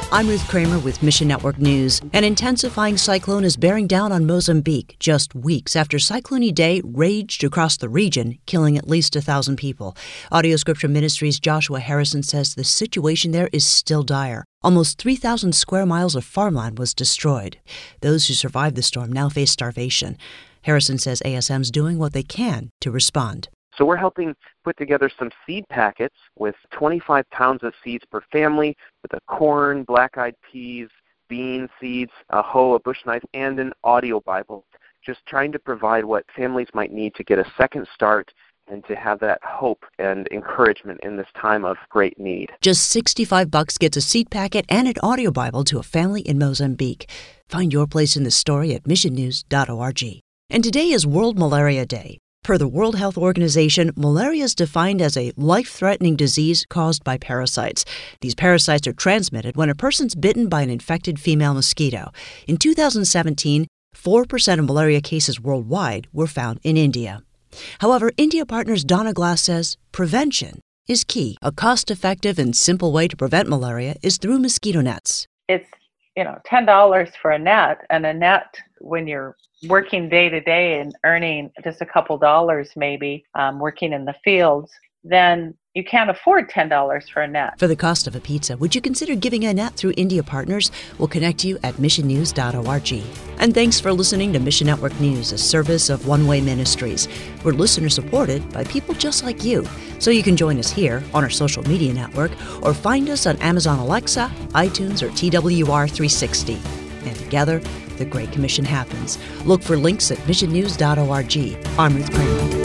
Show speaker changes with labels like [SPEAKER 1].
[SPEAKER 1] I'm Ruth Kramer with Mission Network News. An intensifying cyclone is bearing down on Mozambique just weeks after Cyclone Idai raged across the region, killing at least 1,000 people. Audio Scripture Ministries' Joshua Harrison says the situation there is still dire. Almost 3,000 square miles of farmland was destroyed. Those who survived the storm now face starvation. Harrison says ASM's doing what they can to respond.
[SPEAKER 2] So we're helping put together some seed packets with 25 pounds of seeds per family, with a corn, black-eyed peas, bean seeds, a hoe, a bush knife, and an audio Bible. Just trying to provide what families might need to get a second start and to have that hope and encouragement in this time of great need.
[SPEAKER 1] Just $65 gets a seed packet and an audio Bible to a family in Mozambique. Find your place in the story at missionnews.org. And today is World Malaria Day. Per the World Health Organization, malaria is defined as a life-threatening disease caused by parasites. These parasites are transmitted when a person's bitten by an infected female mosquito. In 2017, 4% of malaria cases worldwide were found in India. However, India Partners Donna Glass says prevention is key. A cost-effective and simple way to prevent malaria is through mosquito nets.
[SPEAKER 3] It's, $10 for a net, and a net, when you're working day to day and earning just a couple dollars maybe, working in the fields, then you can't afford $10 for a net.
[SPEAKER 1] For the cost of a pizza, would you consider giving a net through India Partners? We'll connect you at missionnews.org. And thanks for listening to Mission Network News, a service of One Way Ministries. We're listener-supported by people just like you. So you can join us here on our social media network or find us on Amazon Alexa, iTunes, or TWR 360. And together, the Great Commission happens. Look for links at missionnews.org. I'm Ruth Kramer.